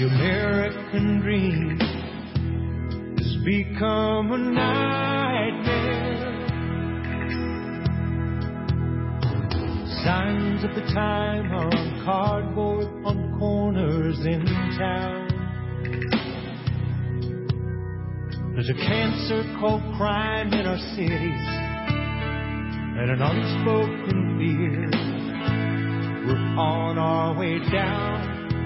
The American dream has become a nightmare. Signs of the time are on cardboard on corners in town. There's a cancer called crime in our cities and an unspoken fear. We're on our way down.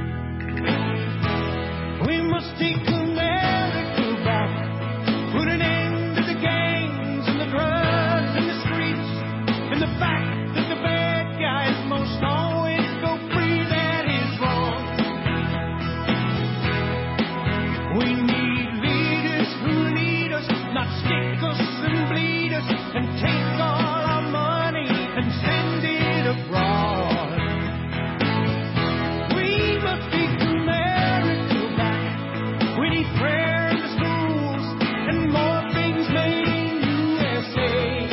We must take America back. Put an end to the gangs and the drugs and the streets and the fact that the bad guys most always go free. That is wrong. We need leaders who lead us, not stick us and bleed us and take all our money and send it abroad. We must take America back. We need prayer in the schools and more things made in USA.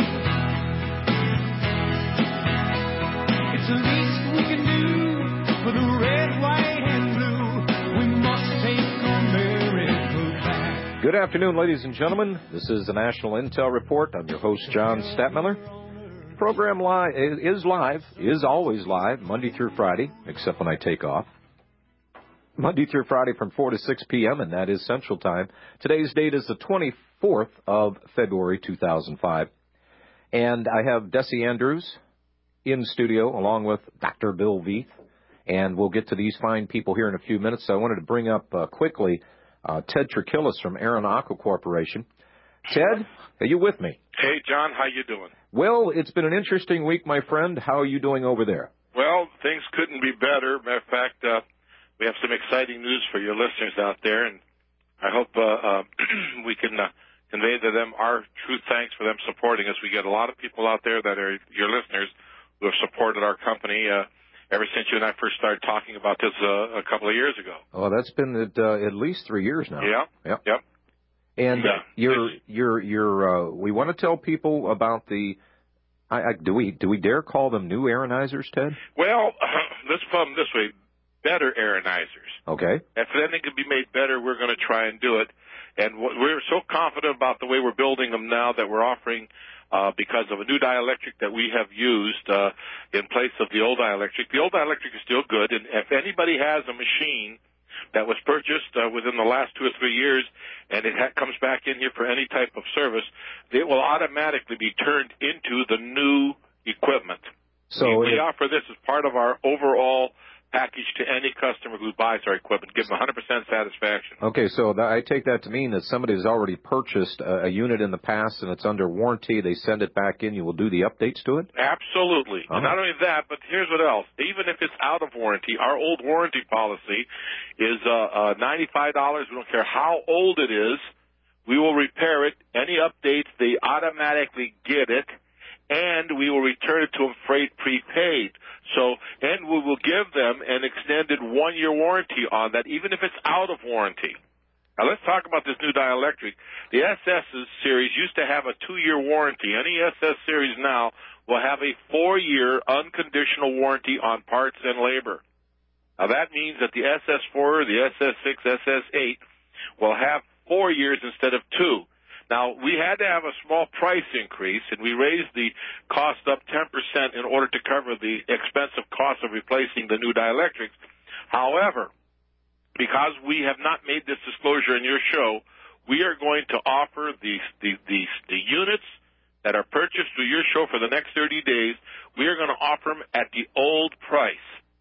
It's the least we can do for the red, white, and blue. We must take America back. Good afternoon, ladies and gentlemen. This is the National Intel Report. I'm your host, John Stadtmiller. The program is always live, Monday through Friday, except when I take off. Monday through Friday from 4 to 6 p.m., and that is Central Time. Today's date is the 24th of February, 2005. And I have Desi Andrews in studio along with Dr. Bill Veith. And we'll get to these fine people here in a few minutes. So I wanted to bring up quickly Ted Trachillis from Aaron Aqua Corporation. Ted, are you with me? Hey, John, how you doing? Well, it's been an interesting week, my friend. How are you doing over there? Well, things couldn't be better. Matter of fact, we have some exciting news for your listeners out there, and I hope we can convey to them our true thanks for them supporting us. We get a lot of people out there that are your listeners who have supported our company ever since you and I first started talking about this a couple of years ago. Oh, that's been at least 3 years now. Yep. And we want to tell people about the. Do we dare call them new aeronizers, Ted? Well, let's put them this way: better aeronizers. Okay. If anything can be made better, we're going to try and do it. And we're so confident about the way we're building them now that we're offering, because of a new dielectric that we have used in place of the old dielectric. The old dielectric is still good, and if anybody has a machine that was purchased within the last 2 or 3 years, and it comes back in here for any type of service, it will automatically be turned into the new equipment. So we offer this as part of our overall package to any customer who buys our equipment, give them 100% satisfaction. Okay, so I take that to mean that somebody has already purchased a unit in the past and it's under warranty. They send it back in. You will do the updates to it? Absolutely. And not only that, but here's what else. Even if it's out of warranty, our old warranty policy is $95. We don't care how old it is. We will repair it. Any updates, they automatically get it, and we will return it to them freight prepaid. So, and we will give them an extended 1-year warranty on that, even if it's out of warranty. Now, let's talk about this new dielectric. The SS series used to have a 2-year warranty. Any SS series now will have a 4-year unconditional warranty on parts and labor. Now, that means that the SS4, the SS6, SS8 will have 4 years instead of 2. Now, we had to have a small price increase, and we raised the cost up 10% in order to cover the expensive cost of replacing the new dielectrics. However, because we have not made this disclosure in your show, we are going to offer the units that are purchased through your show for the next 30 days. We are going to offer them at the old price.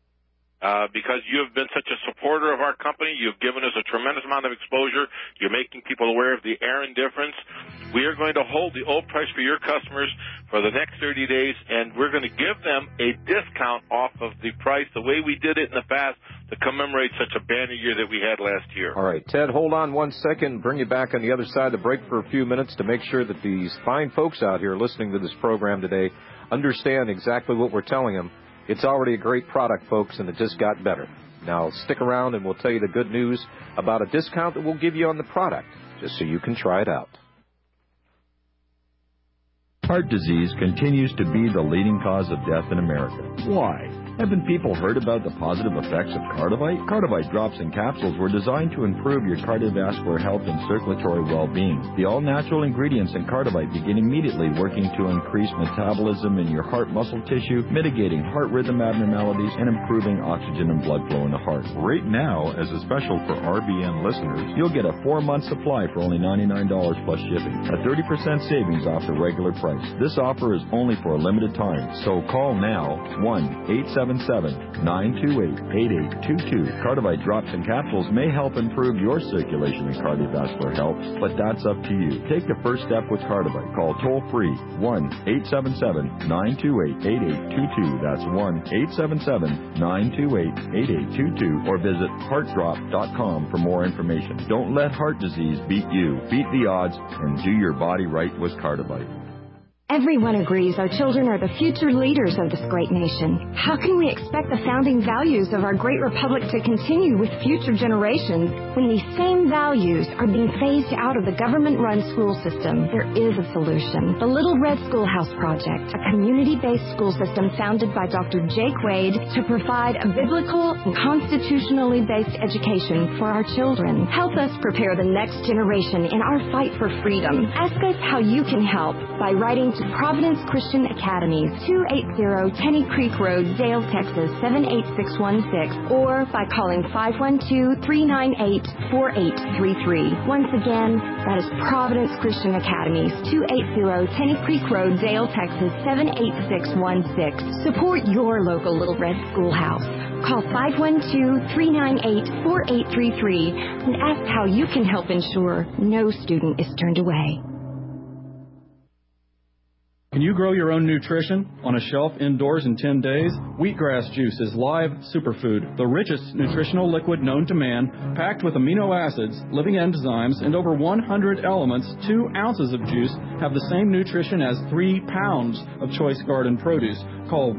Because you have been such a supporter of our company. You've given us a tremendous amount of exposure. You're making people aware of the Aaron difference. We are going to hold the old price for your customers for the next 30 days, and we're going to give them a discount off of the price the way we did it in the past to commemorate such a banner year that we had last year. All right, Ted, hold on 1 second. Bring you back on the other side of the break for a few minutes to make sure that these fine folks out here listening to this program today understand exactly what we're telling them. It's already a great product, folks, and it just got better. Now, stick around, and we'll tell you the good news about a discount that we'll give you on the product, just so you can try it out. Heart disease continues to be the leading cause of death in America. Why? Haven't people heard about the positive effects of Cardivite? Cardivite drops and capsules were designed to improve your cardiovascular health and circulatory well-being. The all-natural ingredients in Cardivite begin immediately working to increase metabolism in your heart muscle tissue, mitigating heart rhythm abnormalities, and improving oxygen and blood flow in the heart. Right now, as a special for RBN listeners, you'll get a 4-month supply for only $99 plus shipping, a 30% savings off the regular price. This offer is only for a limited time, so call now, 1-877-928-8822. Cardivite drops and capsules may help improve your circulation and cardiovascular health, but that's up to you. Take the first step with Cardivite. Call toll-free 1-877-928-8822. That's 1-877-928-8822, or visit heartdrop.com for more information. Don't let heart disease beat you. Beat the odds and do your body right with Cardivite. Everyone agrees our children are the future leaders of this great nation. How can we expect the founding values of our great republic to continue with future generations when these same values are being phased out of the government-run school system? There is a solution. The Little Red Schoolhouse Project, a community-based school system founded by Dr. Jake Wade to provide a biblical and constitutionally based education for our children. Help us prepare the next generation in our fight for freedom. Ask us how you can help by writing to Providence Christian Academy, 280 Tenny Creek Road, Dale, Texas, 78616, or by calling 512-398-4833. Once again, that is Providence Christian Academy, 280 Tenny Creek Road, Dale, Texas, 78616. Support your local Little Red Schoolhouse. Call 512-398-4833 and ask how you can help ensure no student is turned away. Can you grow your own nutrition on a shelf indoors in 10 days? Wheatgrass juice is live superfood, the richest nutritional liquid known to man, packed with amino acids, living enzymes, and over 100 elements. 2 ounces of juice have the same nutrition as 3 pounds of choice garden produce. Call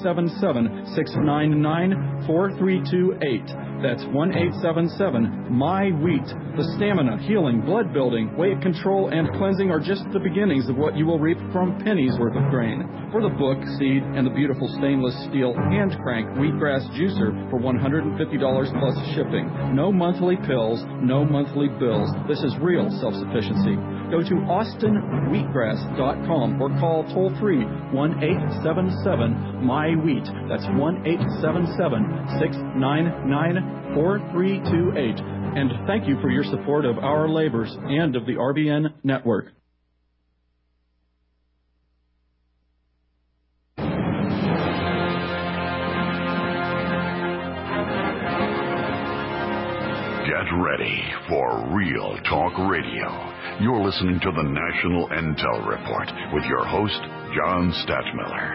1-877-699-4328. That's 1-877-MY-WHEAT. The stamina, healing, blood building, weight control, and cleansing are just the beginnings of what you will reap from pennies worth of grain. For the book, seed, and the beautiful stainless steel hand crank wheatgrass juicer for $150 plus shipping. No monthly pills, no monthly bills. This is real self-sufficiency. Go to austinwheatgrass.com or call toll-free 1-877-MY-WHEAT. That's 1-877-699-4328. And thank you for your support of our labors and of the RBN Network. Get ready for Real Talk Radio. You're listening to the National Intel Report with your host, John Stadtmiller.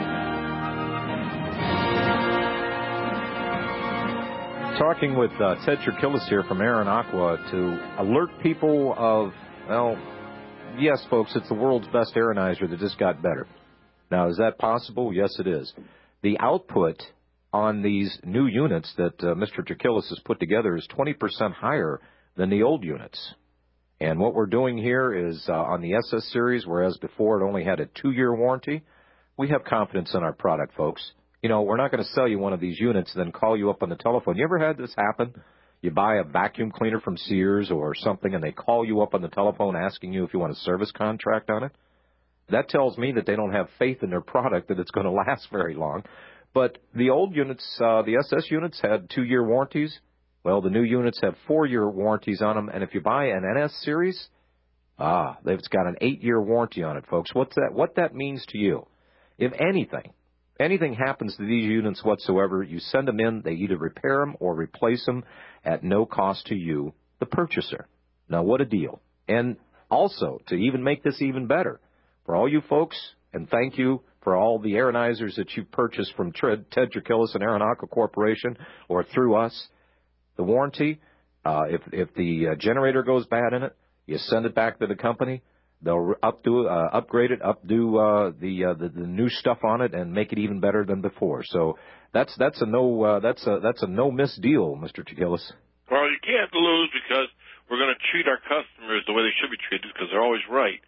Talking with Ted Trachillis here from Aaron Aqua to alert people of, well, yes, folks, it's the world's best aeronizer that just got better. Now, is that possible? Yes, it is. The output on these new units that Mr. Trachillis has put together is 20% higher than the old units. And what we're doing here is on the SS series, whereas before it only had a 2-year warranty, we have confidence in our product, folks. You know, we're not going to sell you one of these units and then call you up on the telephone. You ever had this happen? You buy a vacuum cleaner from Sears or something, and they call you up on the telephone asking you if you want a service contract on it? That tells me that they don't have faith in their product, that it's going to last very long. But the old units, the SS units, had 2-year warranties. Well, the new units have 4-year warranties on them. And if you buy an NS series, it's got an 8-year warranty on it, folks. What that means to you? If anything happens to these units whatsoever, you send them in, they either repair them or replace them at no cost to you, the purchaser. Now, what a deal. And also, to even make this even better, for all you folks, and thank you for all the aeronizers that you purchased from Ted Trachillis and Aaron Aqua Corporation or through us, the warranty, if the generator goes bad in it, you send it back to the company. They'll upgrade it, updo the new stuff on it, and make it even better than before. So that's a no miss deal, Mr. Trachillis. Well, you can't lose because we're going to treat our customers the way they should be treated because they're always right.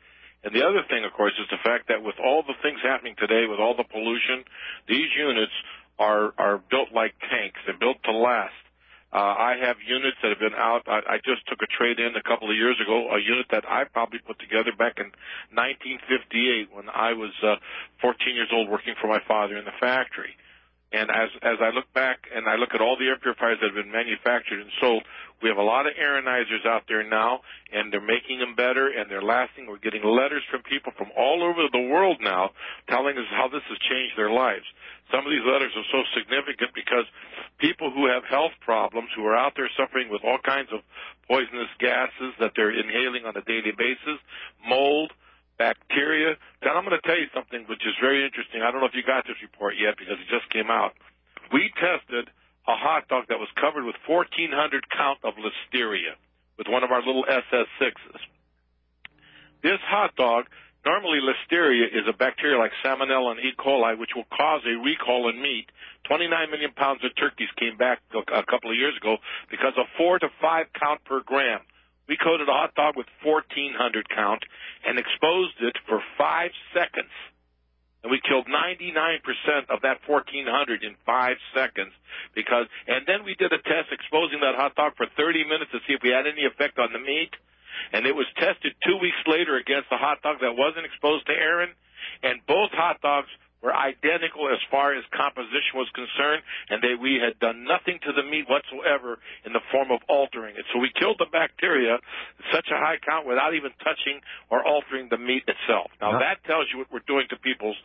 And the other thing, of course, is the fact that with all the things happening today, with all the pollution, these units are built like tanks. They're built to last. I have units that have been out. I just took a trade-in a couple of years ago, a unit that I probably put together back in 1958 when I was 14 years old working for my father in the factory. And as I look back and I look at all the air purifiers that have been manufactured and sold, we have a lot of aeronizers out there now, and they're making them better, and they're lasting. We're getting letters from people from all over the world now telling us how this has changed their lives. Some of these letters are so significant because people who have health problems, who are out there suffering with all kinds of poisonous gases that they're inhaling on a daily basis, mold, bacteria. Then I'm going to tell you something which is very interesting. I don't know if you got this report yet because it just came out. We tested a hot dog that was covered with 1,400 count of listeria with one of our little SS6s. This hot dog, normally listeria is a bacteria like Salmonella and E. coli, which will cause a recall in meat. 29 million pounds of turkeys came back a couple of years ago because of 4 to 5 count per gram. We coated a hot dog with 1,400 count and exposed it for 5 seconds. And we killed 99% of that 1,400 in 5 seconds and then we did a test exposing that hot dog for 30 minutes to see if we had any effect on the meat. And it was tested 2 weeks later against a hot dog that wasn't exposed to air, and both hot dogs were identical as far as composition was concerned, and we had done nothing to the meat whatsoever in the form of altering it. So we killed the bacteria at such a high count without even touching or altering the meat itself. Now that tells you what we're doing to people's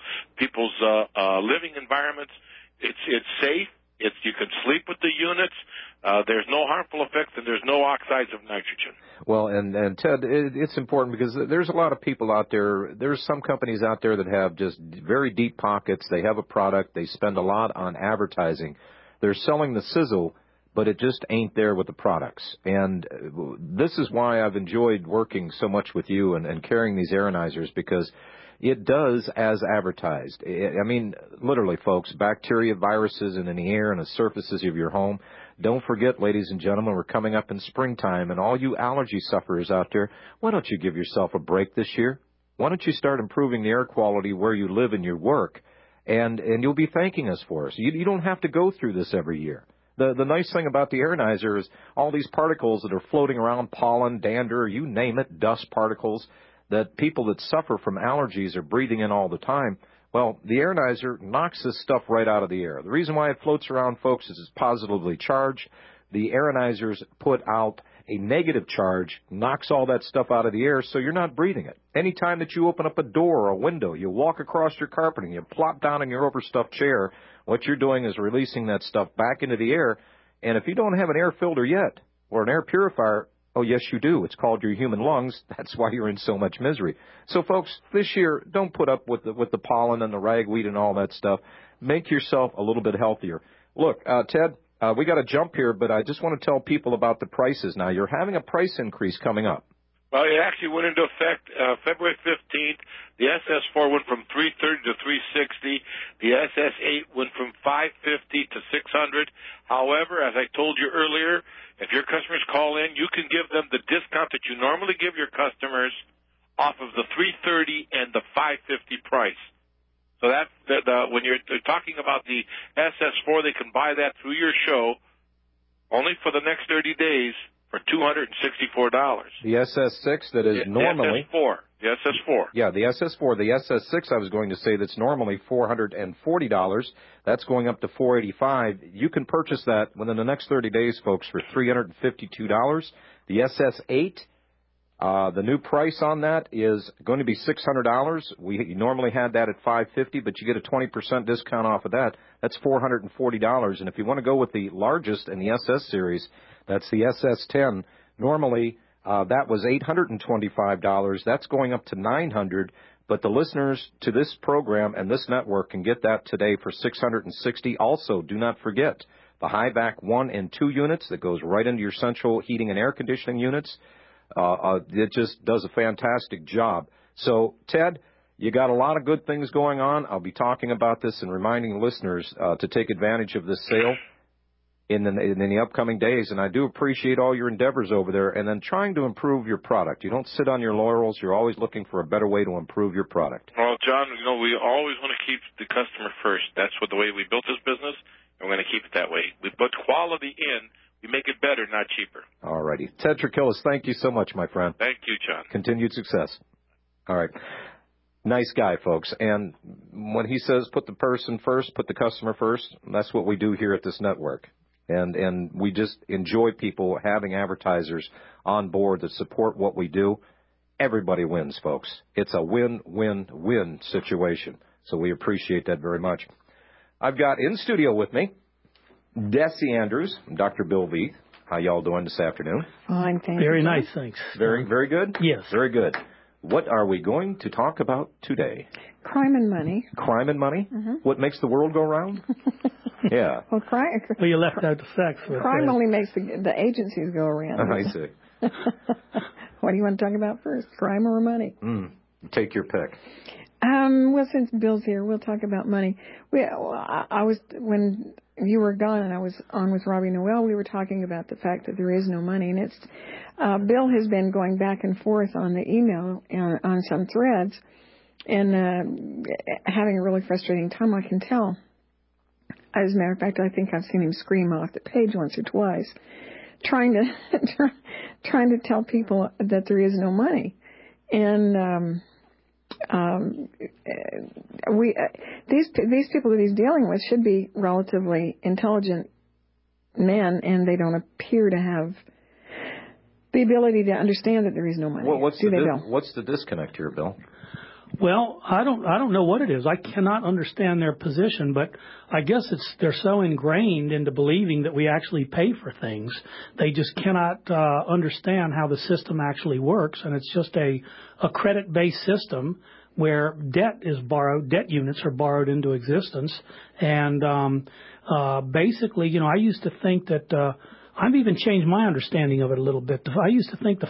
living environments. It's safe. You can sleep with the units. There's no harmful effects, and there's no oxides of nitrogen. Well, and Ted, it's important because there's a lot of people out there. There's some companies out there that have just very deep pockets. They have a product. They spend a lot on advertising. They're selling the sizzle, but it just ain't there with the products. And this is why I've enjoyed working so much with you and carrying these aeronizers, because it does as advertised. I mean, literally, folks, bacteria, viruses in the air and the surfaces of your home. Don't forget, ladies and gentlemen, we're coming up in springtime, and all you allergy sufferers out there, why don't you give yourself a break this year? Why don't you start improving the air quality where you live and your work, and you'll be thanking us for us. You don't have to go through this every year. The nice thing about the aeronizer is all these particles that are floating around, pollen, dander, you name it, dust particles, that people that suffer from allergies are breathing in all the time. Well, the aeronizer knocks this stuff right out of the air. The reason why it floats around, folks, is it's positively charged. The aeronizers put out a negative charge, knocks all that stuff out of the air, so you're not breathing it. Anytime that you open up a door or a window, you walk across your carpeting, you plop down in your overstuffed chair, what you're doing is releasing that stuff back into the air. And if you don't have an air filter yet or an air purifier, oh, yes, you do. It's called your human lungs. That's why you're in so much misery. So, folks, this year, don't put up with the pollen and the ragweed and all that stuff. Make yourself a little bit healthier. Look, Ted, we got to jump here, but I just want to tell people about the prices now. You're having a price increase coming up. Well, it actually went into effect February 15th. The SS4 went from $330 to $360. The SS8 went from $550 to $600. However, as I told you earlier, if your customers call in, you can give them the discount that you normally give your customers off of the $330 and the $550 price. So when you're talking about the SS4, they can buy that through your show only for the next 30 days for $264. The SS6 that is normally... The SS4. Yeah, the SS4. The SS6, I was going to say, that's normally $440. That's going up to $485. You can purchase that within the next 30 days, folks, for $352. The SS8, the new price on that is going to be $600. We normally had that at $550, but you get a 20% discount off of that. That's $440. And if you want to go with the largest in the SS series, that's the SS10. Normally, that was $825. That's going up to $900. But the listeners to this program and this network can get that today for $660. Also, do not forget the HIVAC 1 and 2 units that goes right into your central heating and air conditioning units. It just does a fantastic job. So, Ted, you got a lot of good things going on. I'll be talking about this and reminding listeners to take advantage of this sale. in the upcoming days, and I do appreciate all your endeavors over there, and then trying to improve your product. You don't sit on your laurels. You're always looking for a better way to improve your product. Well, John, we always want to keep the customer first. That's the way we built this business, and we're going to keep it that way. We put quality in. We make it better, not cheaper. All righty. Ted Trachillas, thank you so much, my friend. Thank you, John. Continued success. All right. Nice guy, folks. And when he says put the person first, put the customer first, that's what we do here at this network. And we just enjoy people having advertisers on board that support what we do. Everybody wins, folks. It's a win-win-win situation. So we appreciate that very much. I've got in studio with me Desi Andrews, Dr. Bill Veith. How y'all doing this afternoon? Fine, thank you. Very nice, thanks. Very good? Yes. Very good. What are we going to talk about today? Crime and money. Crime and money? Mm-hmm. What makes the world go round? Yeah. Well, well, you left out the sex. Crime only makes the agencies go around. I see. What do you want to talk about first, crime or money? Take your pick. Well, since Bill's here, we'll talk about money. I was, when you were gone and I was on with Robbie Noel, we were talking about the fact that there is no money. And it's Bill has been going back and forth on the email on some threads and having a really frustrating time, I can tell. As a matter of fact, I think I've seen him scream off the page once or twice, trying to tell people that there is no money. And these people that he's dealing with should be relatively intelligent men, and they don't appear to have the ability to understand that there is no money. Well, what's the disconnect here, Bill? Well, I don't know what it is. I cannot understand their position, but I guess they're so ingrained into believing that we actually pay for things. They just cannot understand how the system actually works, and it's just a credit-based system where debt units are borrowed into existence. And basically, I used to think that I've even changed my understanding of it a little bit. I used to think the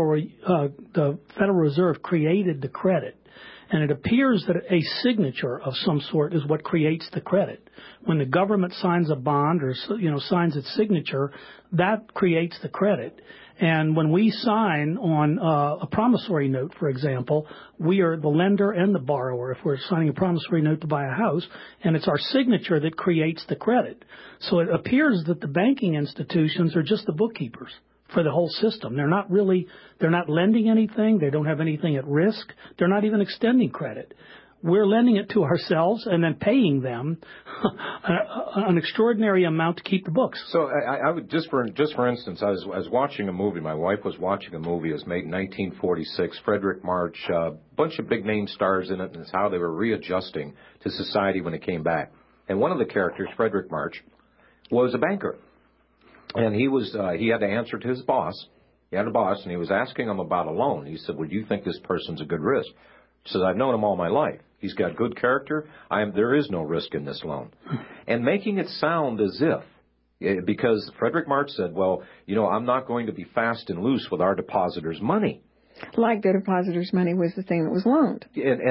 Federal Reserve created the credit. And it appears that a signature of some sort is what creates the credit. When the government signs a bond or signs its signature, that creates the credit. And when we sign on a promissory note, for example, we are the lender and the borrower if we're signing a promissory note to buy a house, and it's our signature that creates the credit. So it appears that the banking institutions are just the bookkeepers for the whole system. They're not lending anything. They don't have anything at risk. They're not even extending credit. We're lending it to ourselves and then paying them an extraordinary amount to keep the books. So I would just for instance, I was watching a movie. My wife was watching a movie. It was made in 1946. Frederick March, a bunch of big name stars in it, and it's how they were readjusting to society when it came back. And one of the characters, Frederick March, was a banker. And he had to answer to his boss. He had a boss, and he was asking him about a loan. He said, "Well, do you think this person's a good risk?" He says, "I've known him all my life. He's got good character. There is no risk in this loan." And making it sound as if, because Frederick March said, "Well, I'm not going to be fast and loose with our depositors' money." Like the depositors' money was the thing that was loaned.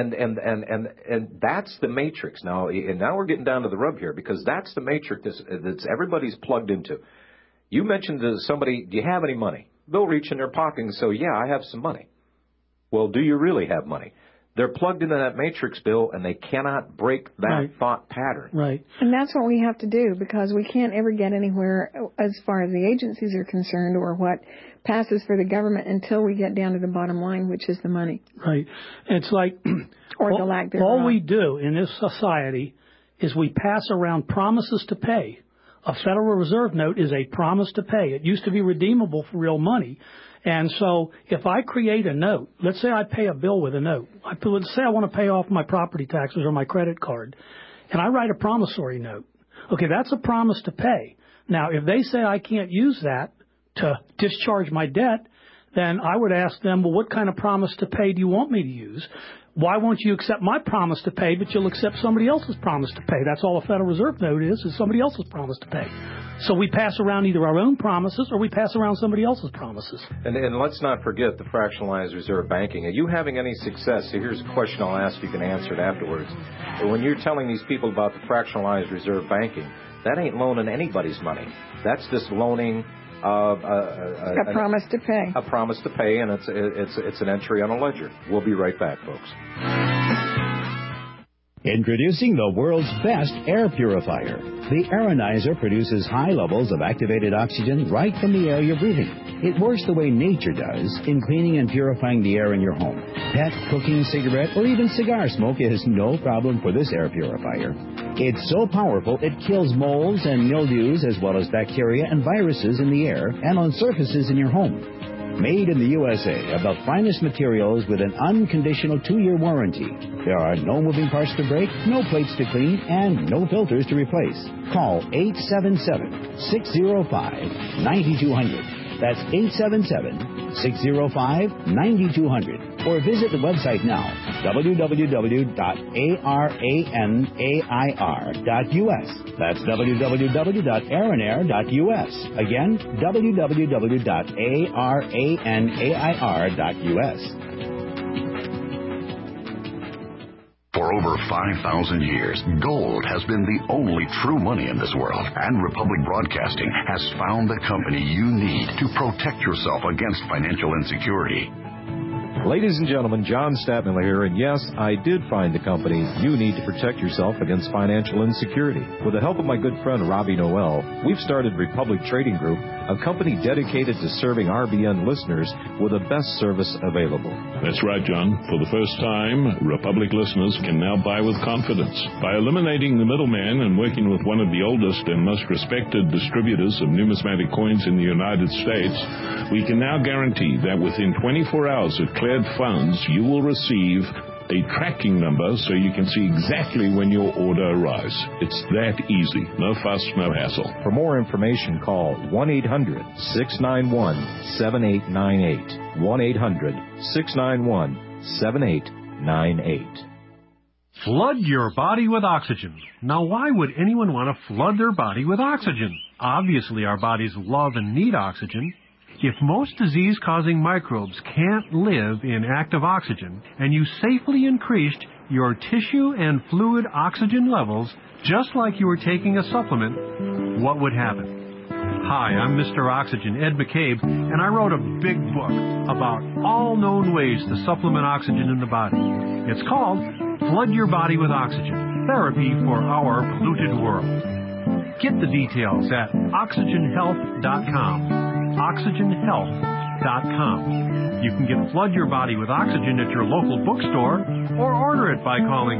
And that's the matrix. Now we're getting down to the rub here, because that's the matrix that's everybody's plugged into. You mentioned to somebody, "Do you have any money?" They'll reach in their pocket and say, "Yeah, I have some money." Well, do you really have money? They're plugged into that matrix, Bill, and they cannot break that thought pattern. Right. And that's what we have to do, because we can't ever get anywhere as far as the agencies are concerned or what passes for the government until we get down to the bottom line, which is the money. Right. It's like or the lack thereof. All we do in this society is we pass around promises to pay. A Federal Reserve note is a promise to pay. It used to be redeemable for real money. And so if I create a note, let's say I pay a bill with a note. Let's say I want to pay off my property taxes or my credit card, and I write a promissory note. Okay, that's a promise to pay. Now, if they say I can't use that to discharge my debt, then I would ask them, well, what kind of promise to pay do you want me to use? Why won't you accept my promise to pay, but you'll accept somebody else's promise to pay? That's all a Federal Reserve note is somebody else's promise to pay. So we pass around either our own promises or we pass around somebody else's promises. And let's not forget the fractionalized reserve banking. Are you having any success? So here's a question I'll ask. You can answer it afterwards. But when you're telling these people about the fractionalized reserve banking, that ain't loaning anybody's money. That's just loaning a promise to pay. A promise to pay, and it's an entry on a ledger. We'll be right back, folks. Introducing the world's best air purifier. The Aeronizer produces high levels of activated oxygen right from the air you're breathing. It works the way nature does in cleaning and purifying the air in your home. Pet, cooking, cigarette, or even cigar smoke is no problem for this air purifier. It's so powerful it kills molds and mildews as well as bacteria and viruses in the air and on surfaces in your home. Made in the USA of the finest materials with an unconditional 2-year warranty. There are no moving parts to break, no plates to clean, and no filters to replace. Call 877-605-9200. That's 877-605-9200. Or visit the website now, www.aranair.us. That's www.aranair.us. Again, www.aranair.us. For over 5,000 years, gold has been the only true money in this world, and Republic Broadcasting has found the company you need to protect yourself against financial insecurity. Ladies and gentlemen, John Stadtmiller here, and yes, I did find the company you need to protect yourself against financial insecurity. With the help of my good friend Robbie Noel, we've started Republic Trading Group, a company dedicated to serving RBN listeners with the best service available. That's right, John. For the first time, Republic listeners can now buy with confidence. By eliminating the middleman and working with one of the oldest and most respected distributors of numismatic coins in the United States, we can now guarantee that within 24 hours of cleared funds, you will receive a tracking number so you can see exactly when your order arrives. It's that easy. No fuss, no hassle. For more information, call 1-800-691-7898. 1-800-691-7898. Flood your body with oxygen. Now, why would anyone want to flood their body with oxygen? Obviously, our bodies love and need oxygen. If most disease-causing microbes can't live in active oxygen, and you safely increased your tissue and fluid oxygen levels just like you were taking a supplement, what would happen? Hi, I'm Mr. Oxygen, Ed McCabe, and I wrote a big book about all known ways to supplement oxygen in the body. It's called Flood Your Body with Oxygen, Therapy for Our Polluted World. Get the details at oxygenhealth.com. oxygenhealth.com. You can get Flood Your Body with Oxygen at your local bookstore or order it by calling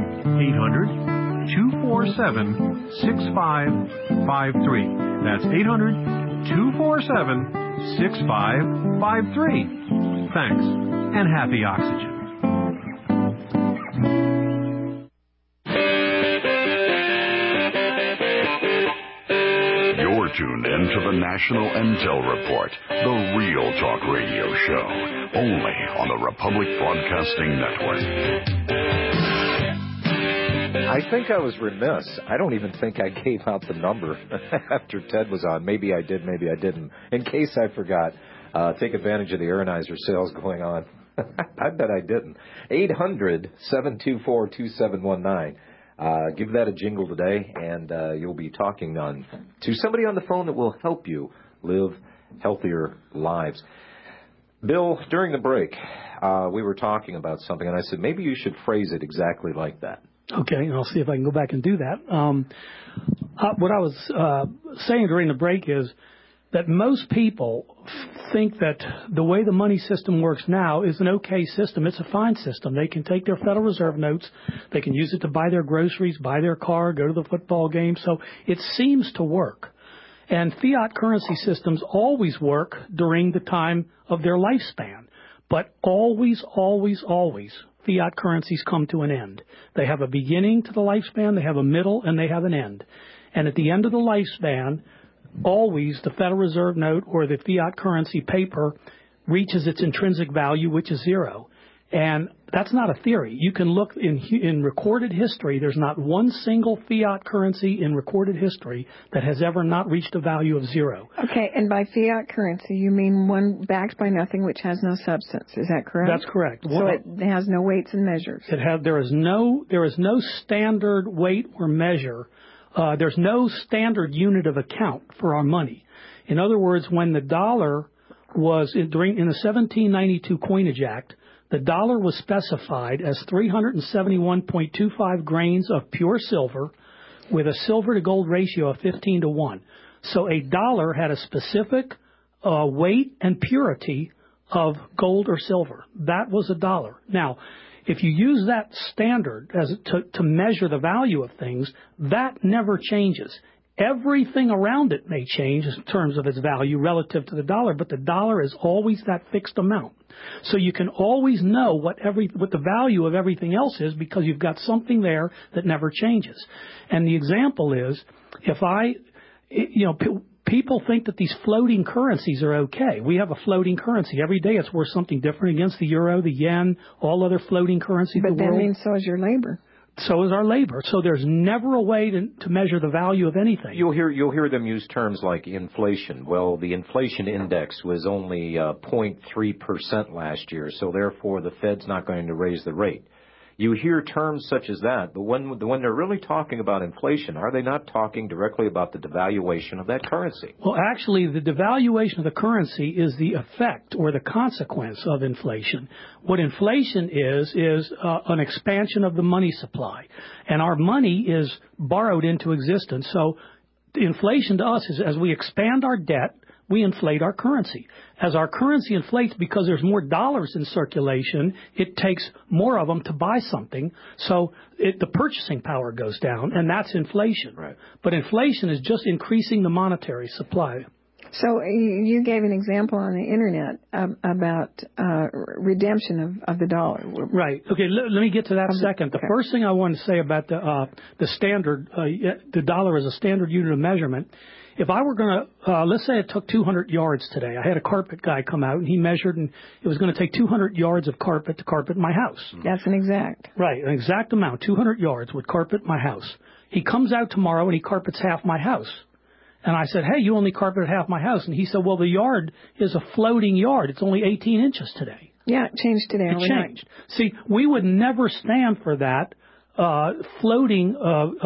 800-247-6553. That's 800-247-6553. Thanks, and happy oxygen. Tuned in to the National Intel Report, the Real Talk Radio show, only on the Republic Broadcasting Network. I think I was remiss. I don't even think I gave out the number after Ted was on. Maybe I did, maybe I didn't. In case I forgot, take advantage of the Aeronizer sales going on. I bet I didn't. 800-724-2719. Give that a jingle today, and you'll be talking to somebody on the phone that will help you live healthier lives. Bill, during the break, we were talking about something, and I said, maybe you should phrase it exactly like that. Okay, and I'll see if I can go back and do that. What I was saying during the break is that most people think that the way the money system works now is an okay system. It's a fine system. They can take their Federal Reserve notes. They can use it to buy their groceries, buy their car, go to the football game. So it seems to work. And fiat currency systems always work during the time of their lifespan. But always, always, always, fiat currencies come to an end. They have a beginning to the lifespan, they have a middle, and they have an end. And at the end of the lifespan, always the Federal Reserve note or the fiat currency paper reaches its intrinsic value, which is zero. And that's not a theory. You can look in recorded history. There's not one single fiat currency in recorded history that has ever not reached a value of zero. Okay, and by fiat currency, you mean one backed by nothing which has no substance. Is that correct? That's correct. So it has no weights and measures. There is no standard weight or measure there's no standard unit of account for our money. In other words, when the dollar was in the 1792 Coinage Act, the dollar was specified as 371.25 grains of pure silver with a silver to gold ratio of 15:1. So a dollar had a specific weight and purity of gold or silver. That was a dollar. Now, if you use that standard to measure the value of things, that never changes. Everything around it may change in terms of its value relative to the dollar, but the dollar is always that fixed amount. So you can always know what the value of everything else is because you've got something there that never changes. And the example is, people think that these floating currencies are okay. We have a floating currency. Every day it's worth something different against the euro, the yen, all other floating currencies in the world. But that means so is your labor. So is our labor. So there's never a way to measure the value of anything. You'll hear them use terms like inflation. Well, the inflation index was only 0.3% last year, so therefore the Fed's not going to raise the rate. You hear terms such as that, but when they're really talking about inflation, are they not talking directly about the devaluation of that currency? Well, actually, the devaluation of the currency is the effect or the consequence of inflation. What inflation is an expansion of the money supply. And our money is borrowed into existence. So inflation to us is as we expand our debt, we inflate our currency. As our currency inflates because there's more dollars in circulation, it takes more of them to buy something. So the purchasing power goes down, and that's inflation. Right. But inflation is just increasing the monetary supply. So you gave an example on the Internet about redemption of the dollar. Right. Okay, let me get to that second. The first thing I want to say about the standard, the dollar as a standard unit of measurement. If I were going to, let's say it took 200 yards today. I had a carpet guy come out, and he measured, and it was going to take 200 yards of carpet to carpet my house. That's an exact. Right, an exact amount, 200 yards would carpet my house. He comes out tomorrow, and he carpets half my house. And I said, hey, you only carpeted half my house. And he said, well, the yard is a floating yard. It's only 18 inches today. Yeah, it changed today. It changed. See, we would never stand for that floating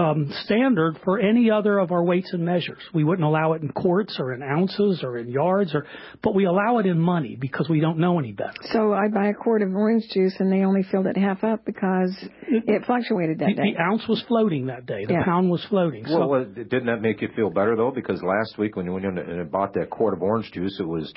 standard for any other of our weights and measures. We wouldn't allow it in quarts or in ounces or in yards, but we allow it in money because we don't know any better. So I buy a quart of orange juice and they only filled it half up because it fluctuated that day. The ounce was floating that day. The pound was floating. Well, didn't that make you feel better, though? Because last week when you went in and bought that quart of orange juice, it was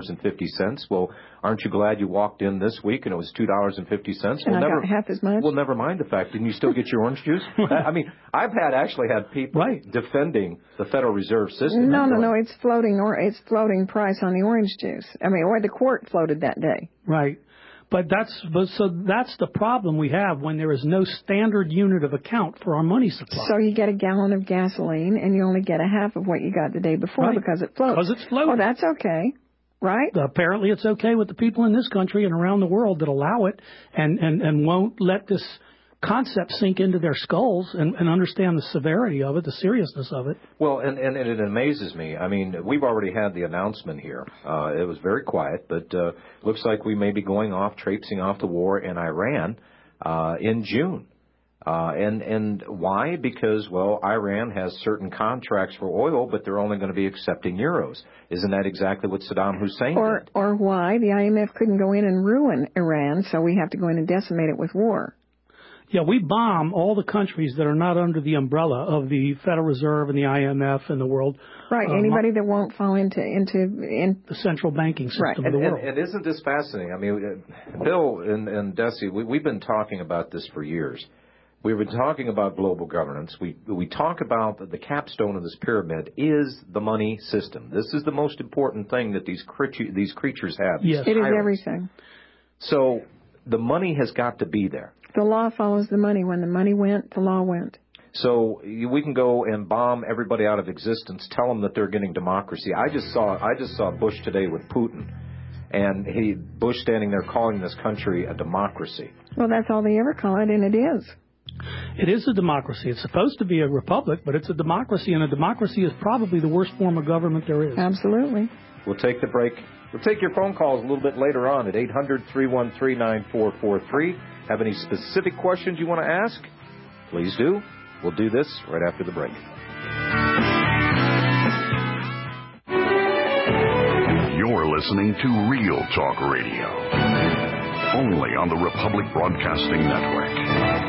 $2.50. Well, aren't you glad you walked in this week and it was $2.50? And I got half as much? Well, never mind the fact. Didn't you still get your orange juice? I mean, I've actually had people defending the Federal Reserve System. No, it's floating price on the orange juice. I mean, or the quart floated that day. Right. But that's the problem we have when there is no standard unit of account for our money supply. So you get a gallon of gasoline and you only get a half of what you got the day before because it floats. Because it's floating. Well, that's okay. Right? Apparently it's okay with the people in this country and around the world that allow it and won't let this concept sink into their skulls and understand the severity of it, the seriousness of it. Well, and it amazes me. I mean, we've already had the announcement here. It was very quiet, but looks like we may be traipsing off the war in Iran in June. And why? Because, well, Iran has certain contracts for oil, but they're only going to be accepting euros. Isn't that exactly what Saddam Hussein did? Or why the IMF couldn't go in and ruin Iran, so we have to go in and decimate it with war. Yeah, we bomb all the countries that are not under the umbrella of the Federal Reserve and the IMF and the world. Right, anybody that won't fall into the central banking system of the world. And isn't this fascinating? I mean, Bill and Desi, we've been talking about this for years. We've been talking about global governance. We talk about the capstone of this pyramid is the money system. This is the most important thing that these creatures have. Yes, it is everything. So the money has got to be there. The law follows the money. When the money went, the law went. So we can go and bomb everybody out of existence, tell them that they're getting democracy. I just saw Bush today with Putin, and Bush standing there calling this country a democracy. Well, that's all they ever call it, and it is. It is a democracy. It's supposed to be a republic, but it's a democracy, and a democracy is probably the worst form of government there is. Absolutely. We'll take the break. We'll take your phone calls a little bit later on at 800-313-9443. Have any specific questions you want to ask? Please do. We'll do this right after the break. You're listening to Real Talk Radio, only on the Republic Broadcasting Network.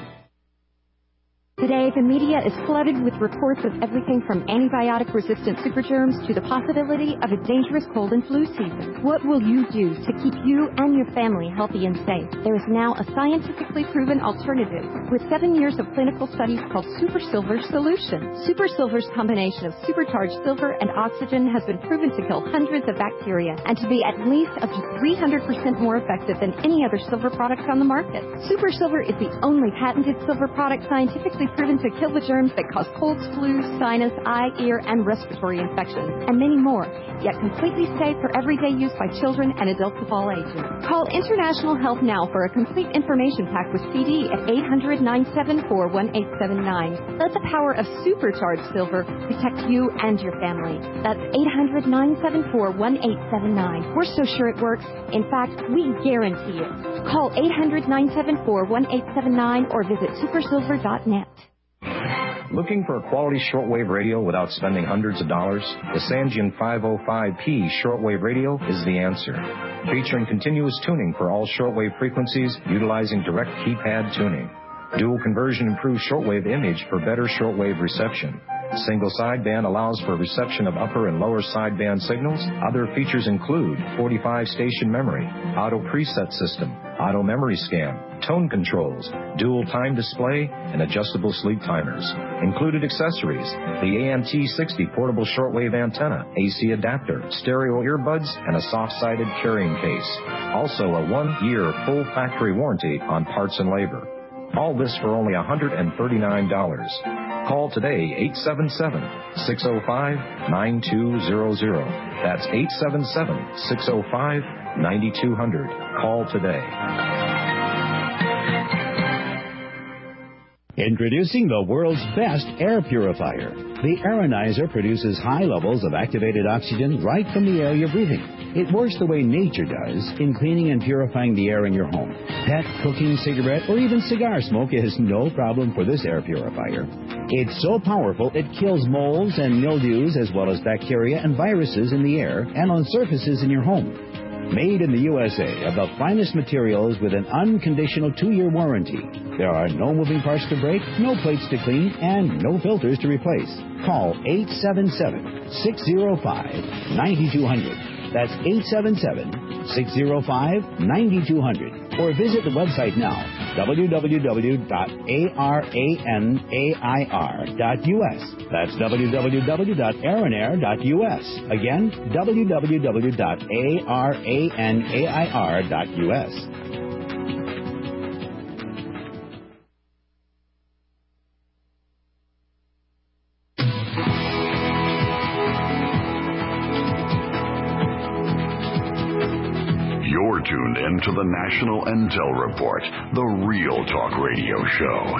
Today, the media is flooded with reports of everything from antibiotic-resistant supergerms to the possibility of a dangerous cold and flu season. What will you do to keep you and your family healthy and safe? There is now a scientifically proven alternative with 7 years of clinical studies called Super Silver Solution. Super Silver's combination of supercharged silver and oxygen has been proven to kill hundreds of bacteria and to be at least up to 300% more effective than any other silver product on the market. Super Silver is the only patented silver product scientifically proven to kill the germs that cause colds, flu, sinus, eye, ear, and respiratory infections, and many more, yet completely safe for everyday use by children and adults of all ages. Call International Health now for a complete information pack with CD at 800-974-1879. Let the power of supercharged silver protect you and your family. That's 800-974-1879. We're so sure it works. In fact, we guarantee it. Call 800-974-1879 or visit supersilver.net. Looking for a quality shortwave radio without spending hundreds of dollars? The Sangean 505P shortwave radio is the answer. Featuring continuous tuning for all shortwave frequencies utilizing direct keypad tuning. Dual conversion improves shortwave image for better shortwave reception. Single sideband allows for reception of upper and lower sideband signals. Other features include 45-station memory, auto preset system, auto memory scan, tone controls, dual time display, and adjustable sleep timers. Included accessories, the ANT60 portable shortwave antenna, AC adapter, stereo earbuds, and a soft-sided carrying case. Also a 1-year full factory warranty on parts and labor. All this for only $139. Call today, 877-605-9200. That's 877-605-9200. Call today. Introducing the world's best air purifier. The Aeronizer produces high levels of activated oxygen right from the air you're breathing. It works the way nature does in cleaning and purifying the air in your home. Pet, cooking, cigarette, or even cigar smoke is no problem for this air purifier. It's so powerful it kills molds and mildews as well as bacteria and viruses in the air and on surfaces in your home. Made in the USA of the finest materials with an unconditional 2-year warranty. There are no moving parts to break, no plates to clean, and no filters to replace. Call 877-605-9200. That's 877-605-9200. Or visit the website now, www.aranair.us. That's www.aranair.us. Again, www.aranair.us. You're tuned in to the National Intel Report, the Real Talk Radio Show.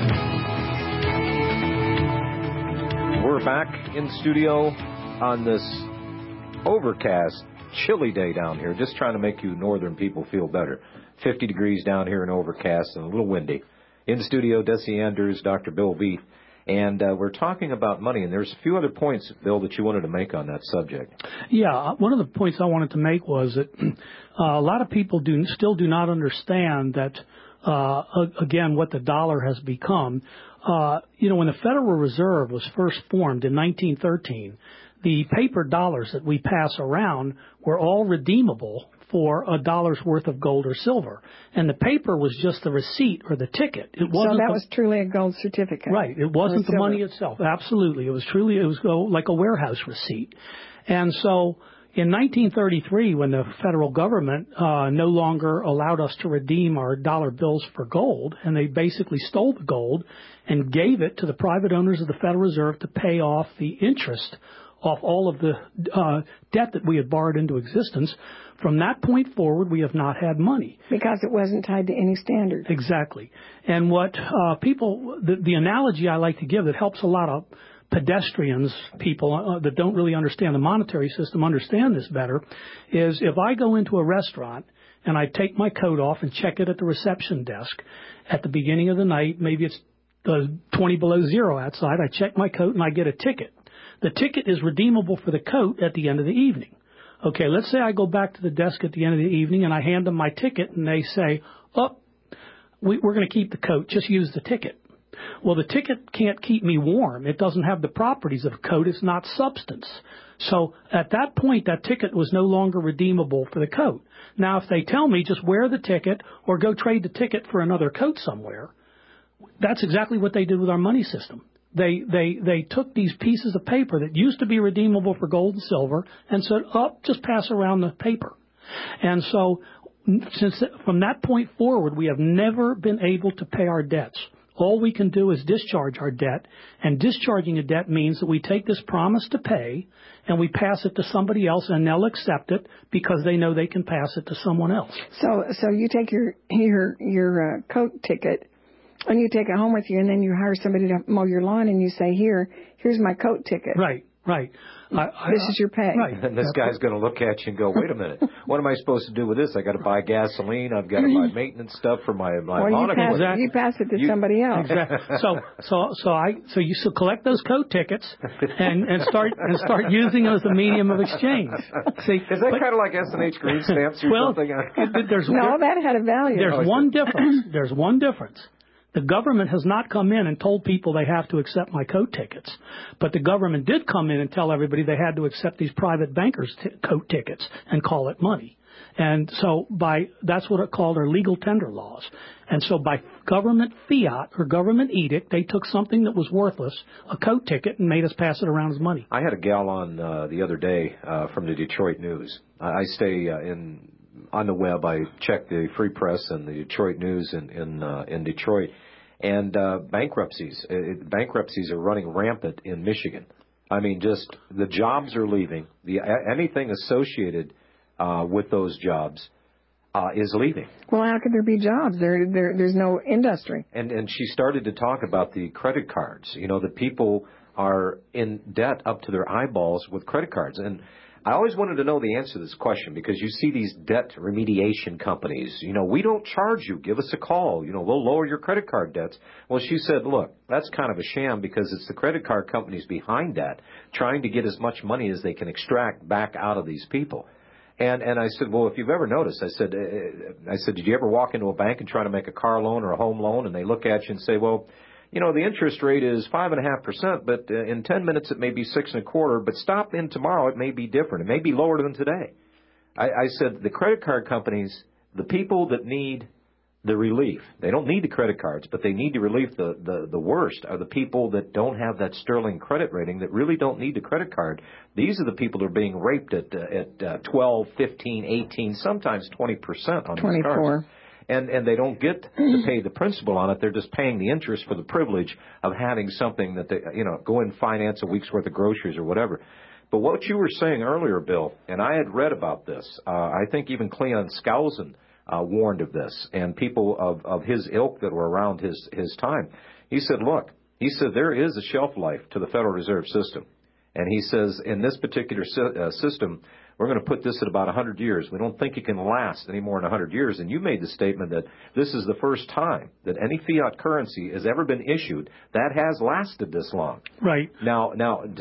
We're back in studio on this overcast, chilly day down here, just trying to make you northern people feel better. 50 degrees down here and overcast and a little windy. In studio, Desi Andrews, Dr. Bill Veith. And we're talking about money, and there's a few other points, Bill, that you wanted to make on that subject. Yeah, one of the points I wanted to make was that a lot of people still do not understand that, again, what the dollar has become. When the Federal Reserve was first formed in 1913, the paper dollars that we pass around were all redeemable for $1 worth of gold or silver. And the paper was just the receipt or the ticket. It wasn't. So that was truly a gold certificate. Right. It wasn't the money itself. Absolutely. It was like a warehouse receipt. And so in 1933, when the federal government no longer allowed us to redeem our dollar bills for gold, and they basically stole the gold and gave it to the private owners of the Federal Reserve to pay off the interest off all of the debt that we had borrowed into existence. From that point forward, we have not had money. Because it wasn't tied to any standard. Exactly. And what the analogy I like to give that helps a lot of pedestrians, people that don't really understand the monetary system, understand this better, is if I go into a restaurant and I take my coat off and check it at the reception desk at the beginning of the night, maybe it's 20 below zero outside. I check my coat and I get a ticket. The ticket is redeemable for the coat at the end of the evening. Okay, let's say I go back to the desk at the end of the evening and I hand them my ticket and they say, we're going to keep the coat, just use the ticket. Well, the ticket can't keep me warm. It doesn't have the properties of a coat. It's not substance. So at that point, that ticket was no longer redeemable for the coat. Now, if they tell me just wear the ticket or go trade the ticket for another coat somewhere, that's exactly what they did with our money system. They took these pieces of paper that used to be redeemable for gold and silver and said, just pass around the paper. And so from that point forward, we have never been able to pay our debts. All we can do is discharge our debt, and discharging a debt means that we take this promise to pay and we pass it to somebody else, and they'll accept it because they know they can pass it to someone else. So you take your coat ticket and you take it home with you, and then you hire somebody to mow your lawn, and you say, here's my coat ticket. Right. This is your pay. Right. And this guy's going to look at you and go, wait a minute, what am I supposed to do with this? I got to buy gasoline. I've got to buy maintenance stuff for my lawn equipment. You pass it to somebody else. Exactly. So you collect those coat tickets and start using them as a medium of exchange. See, is that kind of like S&H green stamps or something? That had a value. There's one difference. There's one difference. The government has not come in and told people they have to accept my coat tickets. But the government did come in and tell everybody they had to accept these private bankers' coat tickets and call it money. And so that's what it called our legal tender laws. And so by government fiat or government edict, they took something that was worthless, a coat ticket, and made us pass it around as money. I had a gal on the other day from the Detroit News. I stay on the web. I check the Free Press and the Detroit News in Detroit. And bankruptcies are running rampant in Michigan. I mean, just the jobs are leaving. Anything associated with those jobs is leaving. Well, how could there be jobs? There's no industry. And she started to talk about the credit cards. You know, the people are in debt up to their eyeballs with credit cards. And I always wanted to know the answer to this question, because you see these debt remediation companies. You know, we don't charge you. Give us a call. You know, we'll lower your credit card debts. Well, she said, look, that's kind of a sham, because it's the credit card companies behind that trying to get as much money as they can extract back out of these people. And I said, well, if you've ever noticed, I said, did you ever walk into a bank and try to make a car loan or a home loan, and they look at you and say, well, you know, the interest rate is 5.5%, but in 10 minutes it may be 6.25%. But stop in tomorrow, it may be different. It may be lower than today. I said the credit card companies, the people that need the relief, they don't need the credit cards, but they need the relief. The worst are the people that don't have that sterling credit rating, that really don't need the credit card. These are the people that are being raped at 12, 15, 18, sometimes 20% on these cards. And they don't get to pay the principal on it. They're just paying the interest for the privilege of having something that they, you know, go and finance a week's worth of groceries or whatever. But what you were saying earlier, Bill, and I had read about this, I think even Cleon Skousen warned of this, and people of his ilk that were around his time. He said, look, there is a shelf life to the Federal Reserve System. And he says, in this particular system, we're going to put this at about 100 years. We don't think it can last any more than 100 years. And you made the statement that this is the first time that any fiat currency has ever been issued that has lasted this long. Right. Now,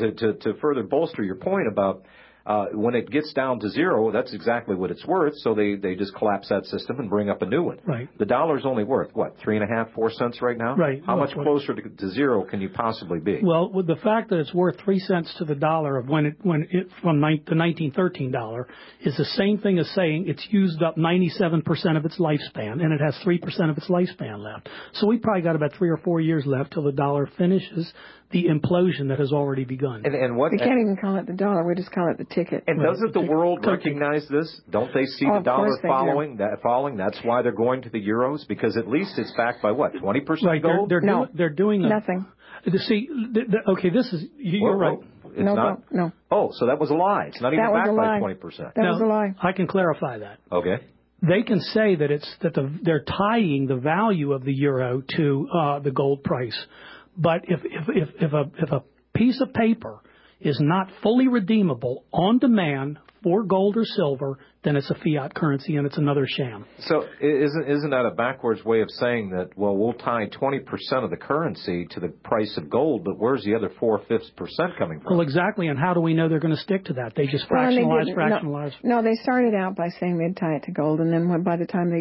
to further bolster your point about when it gets down to zero, that's exactly what it's worth. So they just collapse that system and bring up a new one. Right. The dollar's only worth, what, 3.5, 4 cents right now? Right. How much closer to zero can you possibly be? Well, with the fact that it's worth 3 cents to the dollar of when it from the 1913 dollar is the same thing as saying it's used up 97% of its lifespan, and it has 3% of its lifespan left. So we probably got about 3 or 4 years left till the dollar finishes the implosion that has already begun. And what? We can't even call it the dollar. We just call it the ticket. And doesn't the world recognize this? Don't they see the dollar falling? That's why they're going to the euros, because at least it's backed by what, 20% gold? They're doing nothing. See, okay, this is you're right. It's not. No. Oh, so that was a lie. It's not even backed by 20%. That was a lie. I can clarify that. Okay. They can say that they're tying the value of the euro to the gold price. But if a piece of paper is not fully redeemable on demand for gold or silver, then it's a fiat currency and it's another sham. So isn't that a backwards way of saying that, well, we'll tie 20% of the currency to the price of gold, but where's the other 4/5% coming from? Well, exactly, and how do we know they're going to stick to that? They just fractionalize. No, they started out by saying they'd tie it to gold, and then by the time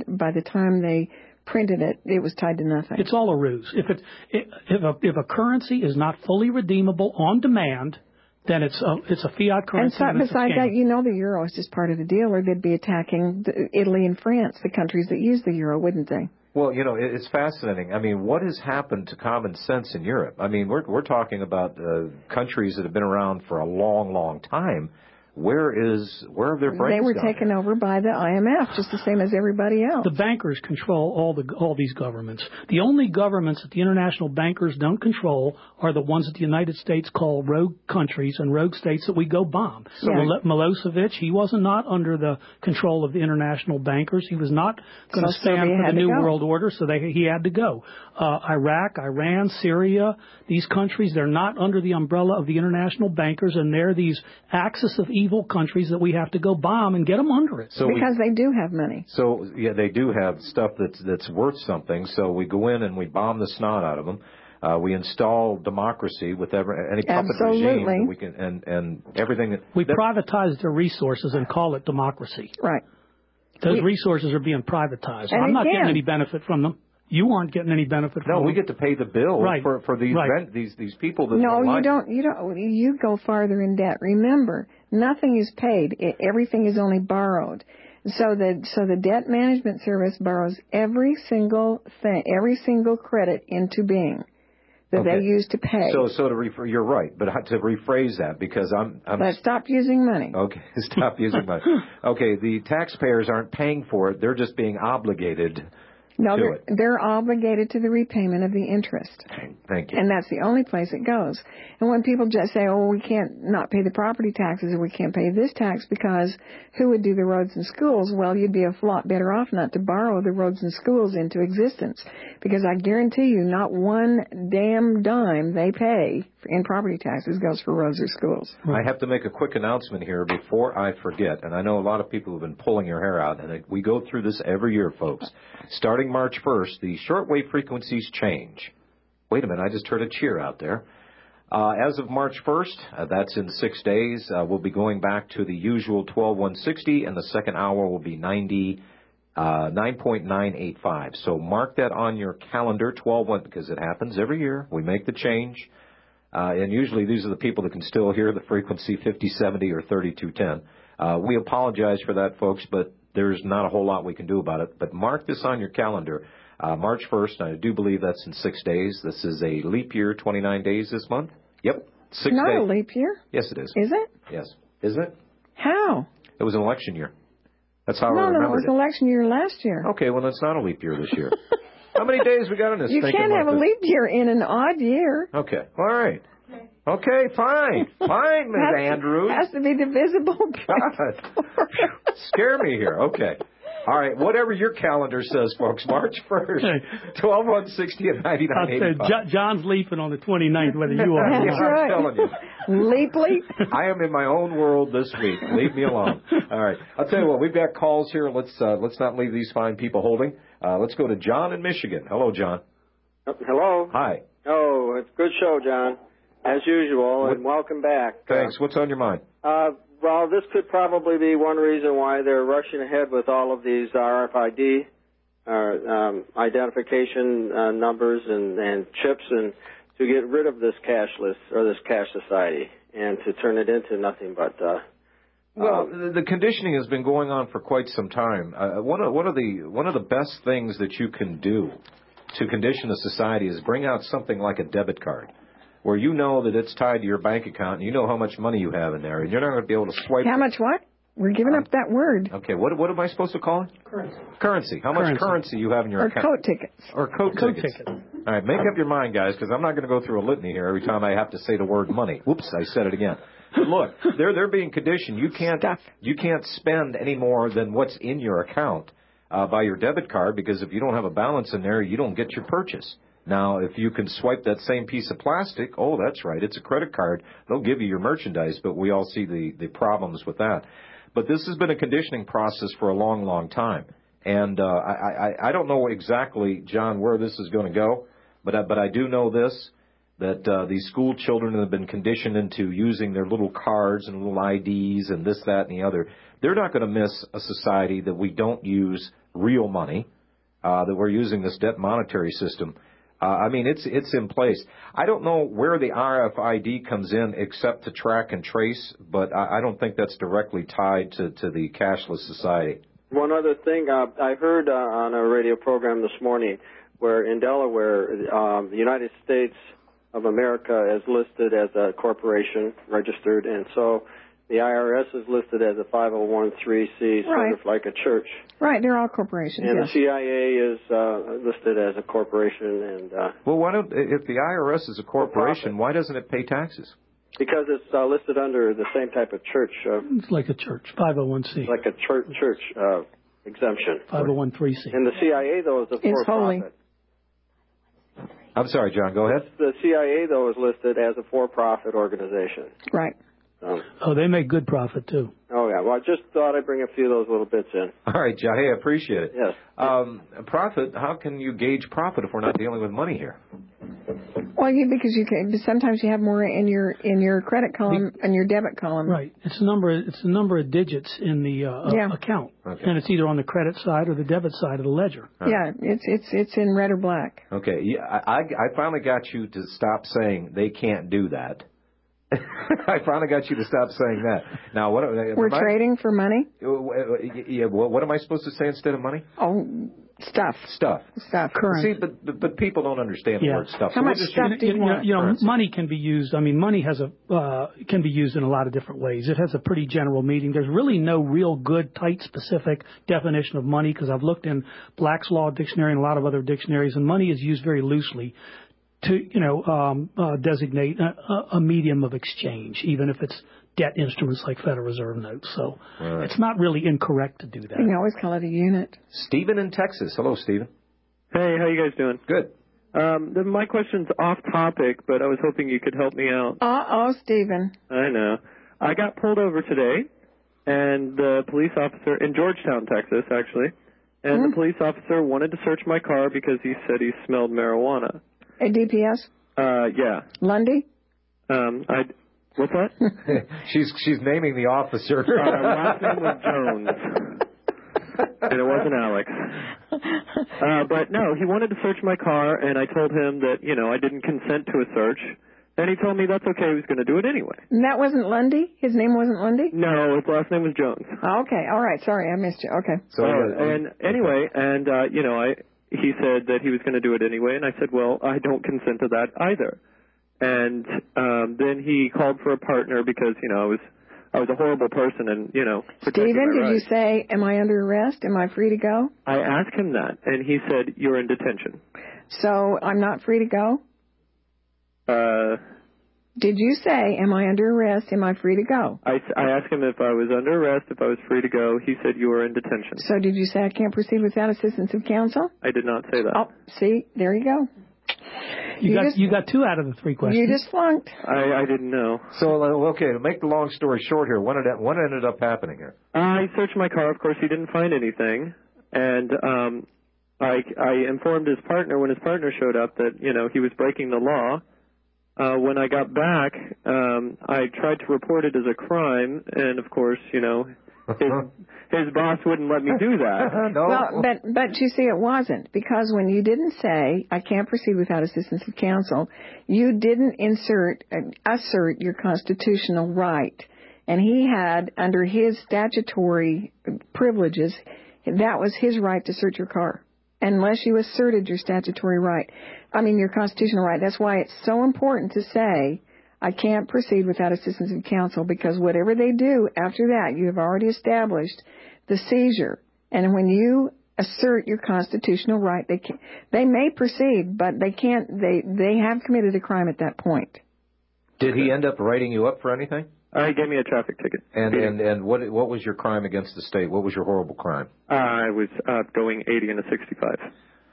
they printed it, it was tied to nothing. It's all a ruse. If a currency is not fully redeemable on demand, then it's a fiat currency. And besides that, the euro is just part of the deal, or they'd be attacking Italy and France, the countries that use the euro, wouldn't they? Well, it's fascinating. I mean, what has happened to common sense in Europe? I mean, we're talking about countries that have been around for a long, long time. Where have their brains They were gone? taken over by the IMF, just the same as everybody else. The bankers control all these governments. The only governments that the international bankers don't control are the ones that the United States call rogue countries and rogue states that we go bomb. So Milosevic, he was not under the control of the international bankers. He was not going to stand for the New World Order, so he had to go. Iraq, Iran, Syria, these countries, they're not under the umbrella of the international bankers, and they're these axis of evil countries that we have to go bomb and get them under it. Because they do have money. So, yeah, they do have stuff that's worth something. So we go in and we bomb the snot out of them. We install democracy with any puppet regime that we can, and everything that we privatize their resources and call it democracy. Right. Those resources are being privatized. I'm not getting any benefit from them. You aren't getting any benefit from them. No, we get to pay the bill for these people that you don't. You go farther in debt. Remember, nothing is paid. Everything is only borrowed. So the debt management service borrows every single thing, every single credit into being that they use to pay. So you're right, but to rephrase that, because But stop using money. Okay, stop using money. Okay, the taxpayers aren't paying for it; they're just being obligated. No, they're obligated to the repayment of the interest. Thank you. And that's the only place it goes. And when people just say, oh, we can't not pay the property taxes, or we can't pay this tax because who would do the roads and schools? Well, you'd be a lot better off not to borrow the roads and schools into existence, because I guarantee you not one damn dime they pay in property taxes goes for roads or schools. I have to make a quick announcement here before I forget, and I know a lot of people have been pulling your hair out, and we go through this every year, folks. Starting March 1st, the shortwave frequencies change. Wait a minute, I just heard a cheer out there. As of March 1st, that's in 6 days, we'll be going back to the usual 12-160, and the second hour will be 9.985. So mark that on your calendar, 12-1, because it happens every year. We make the change. And usually these are the people that can still hear the frequency 5070 or 3210. We apologize for that, folks, but there's not a whole lot we can do about it. But mark this on your calendar. March 1st, I do believe that's in 6 days. This is a leap year, 29 days this month. Yep, 6 days. Not a leap year? Yes, it is. Is it? Yes. Isn't it? How? It was an election year. That's how I remember it was an election year last year. Okay, well, that's not a leap year this year. How many days we got in this? You can't have a leap year in an odd year. Okay, all right. Okay, fine, Ms. Andrews. Has to be divisible. God, scare me here. Okay. All right, whatever your calendar says, folks, March 1st, 12-160 and 99.85. John's leaping on the 29th, whether you are. That's right. I'm telling you. Leap. I am in my own world this week. Leave me alone. All right. I'll tell you what, we've got calls here. Let's not leave these fine people holding. Let's go to John in Michigan. Hello, John. Hello. Hi. Oh, it's a good show, John, as usual, and welcome back. Thanks. What's on your mind? Well, this could probably be one reason why they're rushing ahead with all of these RFID identification numbers and chips, and to get rid of this cashless or this cash society and to turn it into nothing but. Well, the conditioning has been going on for quite some time. One of the best things that you can do to condition a society is bring out something like a debit card, where you know that it's tied to your bank account and you know how much money you have in there, and you're not going to be able to swipe. How much what? We're giving up that word. Okay, what am I supposed to call it? Currency. How much currency you have in your account? Or coat tickets. Or coat tickets. All right, make up your mind, guys, because I'm not going to go through a litany here every time I have to say the word money. Whoops, I said it again. But look, they're being conditioned. You can't spend any more than what's in your account by your debit card, because if you don't have a balance in there, you don't get your purchase. Now, if you can swipe that same piece of plastic, oh, that's right, it's a credit card. They'll give you your merchandise, but we all see the problems with that. But this has been a conditioning process for a long, long time. And I don't know exactly, John, where this is going to go, but I do know this, that these school children have been conditioned into using their little cards and little IDs and this, that, and the other. They're not going to miss a society that we don't use real money, that we're using this debt monetary system. I mean, it's in place. I don't know where the RFID comes in except to track and trace, but I don't think that's directly tied to the cashless society. One other thing, I heard on a radio program this morning where in Delaware, the United States of America is listed as a corporation, registered, and so the IRS is listed as a 501(c)(3), sort of like a church. Right, they're all corporations. And yes. the CIA is listed as a corporation. And well, why don't, if the IRS is a corporation, why doesn't it pay taxes? Because it's listed under the same type of church. It's like a church, 501c. Like a church exemption. 501(c). And the CIA, though, is a for-profit. Holy. I'm sorry, John, go ahead. The CIA, though, is listed as a for-profit organization. Right. Oh, they make good profit, too. Oh, yeah. Well, I just thought I'd bring a few of those little bits in. All right, John. Hey, I appreciate it. Yes. Profit, how can you gauge profit if we're not dealing with money here? Well, because you can. Sometimes you have more in your credit column and your debit column. Right. It's a number of digits in the account, and it's either on the credit side or the debit side of the ledger. Yeah, it's in red or black. Okay. Yeah, I finally got you to stop saying they can't do that. I finally got you to stop saying that. Now, we're trading for money? Yeah. What am I supposed to say instead of money? Oh, stuff. Current. See, but people don't understand the word stuff. How much stuff do you want? You know, money can be used. I mean, money has can be used in a lot of different ways. It has a pretty general meaning. There's really no real good, tight, specific definition of money because I've looked in Black's Law Dictionary and a lot of other dictionaries, and money is used very loosely to designate a medium of exchange, even if it's debt instruments like Federal Reserve notes. So It's not really incorrect to do that. You can always call it a unit. Stephen in Texas. Hello, Stephen. Hey, how you guys doing? Good. My question's off topic, but I was hoping you could help me out. Uh-oh, Stephen. I know. I got pulled over today, and the police officer in Georgetown, Texas, actually, and the police officer wanted to search my car because he said he smelled marijuana. A DPS? Yeah. Lundy? What's that? She's naming the officer. Last name was Jones. And it wasn't Alex. But no, he wanted to search my car, and I told him that, I didn't consent to a search. And he told me that's okay, he was going to do it anyway. And that wasn't Lundy? His name wasn't Lundy? No, his last name was Jones. Oh, okay, all right, sorry, I missed you. Okay. So, he said that he was going to do it anyway, and I said, well, I don't consent to that either. And then he called for a partner because, I was a horrible person and, Stephen, did you say, am I under arrest? Am I free to go? I asked him that, and he said, you're in detention. So I'm not free to go? Did you say, am I under arrest? Am I free to go? I asked him if I was under arrest, if I was free to go. He said you were in detention. So did you say I can't proceed without assistance of counsel? I did not say that. Oh, see, there you go. You got 2 out of the 3 questions. You just flunked. I didn't know. So, okay, to make the long story short here, what ended up happening here? I searched my car. Of course, he didn't find anything. And I informed his partner when his partner showed up that, he was breaking the law. When I got back, I tried to report it as a crime, and of course, his boss wouldn't let me do that. No. Well, but you see, it wasn't, because when you didn't say, I can't proceed without assistance of counsel, you didn't assert your constitutional right. And he had, under his statutory privileges, that was his right to search your car, unless you asserted your statutory right. Your constitutional right. That's why it's so important to say, I can't proceed without assistance of counsel, because whatever they do after that, you have already established the seizure. And when you assert your constitutional right, they may proceed, but they can't. They have committed a crime at that point. Did he end up writing you up for anything? He gave me a traffic ticket. And what was your crime against the state? What was your horrible crime? I was going 80 and a 65.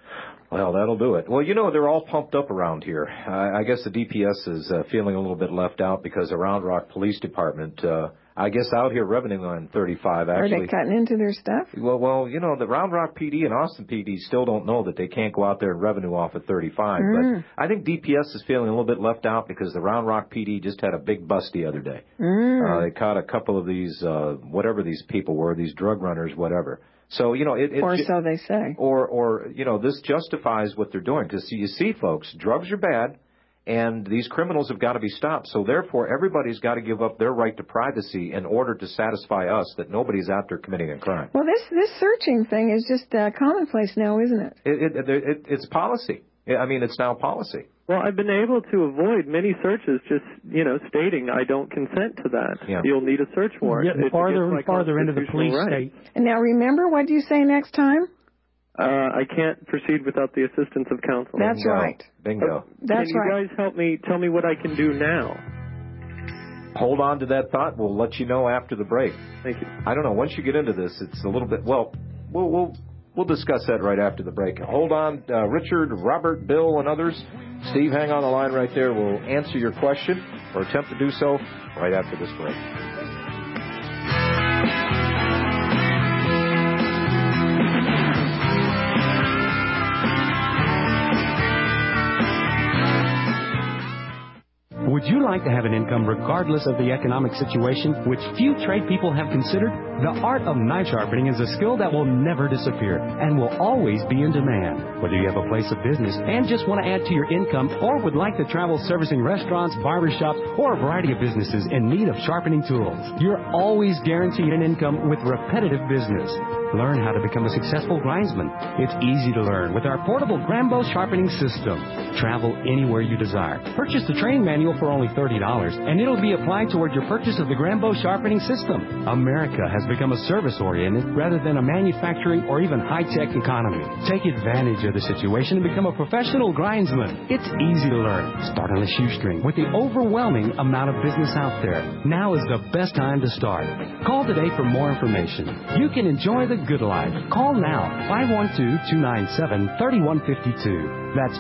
Well, that'll do it. Well, they're all pumped up around here. I guess the DPS is feeling a little bit left out because the Round Rock Police Department, I guess out here revenue on 35, actually. Are they cutting into their stuff? Well, the Round Rock PD and Austin PD still don't know that they can't go out there and revenue off at 35. But I think DPS is feeling a little bit left out because the Round Rock PD just had a big bust the other day. They caught a couple of these, whatever these people were, these drug runners, whatever. So, or so they say. Or this justifies what they're doing. Because you see, folks, drugs are bad, and these criminals have got to be stopped. So, therefore, everybody's got to give up their right to privacy in order to satisfy us that nobody's out there committing a crime. Well, this searching thing is just commonplace now, isn't it? It's policy. I mean, it's now policy. Well, I've been able to avoid many searches just, stating I don't consent to that. Yeah. You'll need a search warrant. Getting farther and farther into the police state. And now remember, what do you say next time? I can't proceed without the assistance of counsel. That's right. Bingo. That's right. Can you guys help me, tell me what I can do now? Hold on to that thought. We'll let you know after the break. Thank you. I don't know. Once you get into this, it's a little bit, we'll discuss that right after the break. Hold on, Richard, Robert, Bill, and others. Steve, hang on the line right there. We'll answer your question or attempt to do so right after this break. Would you like to have an income regardless of the economic situation, which few trade people have considered? The art of knife sharpening is a skill that will never disappear and will always be in demand. Whether you have a place of business and just want to add to your income or would like to travel servicing restaurants, barbershops, or a variety of businesses in need of sharpening tools, you're always guaranteed an income with repetitive business. Learn how to become a successful grindsman. It's easy to learn with our portable Grambo sharpening system. Travel anywhere you desire. Purchase the training manual for only $30, and it'll be applied toward your purchase of the Grambo sharpening system. America has become a service-oriented rather than a manufacturing or even high-tech economy. Take advantage of the situation and become a professional grindsman. It's easy to learn. Start on a shoestring with the overwhelming amount of business out there. Now is the best time to start. Call today for more information. You can enjoy the good life. Call now, 512-297-3152. That's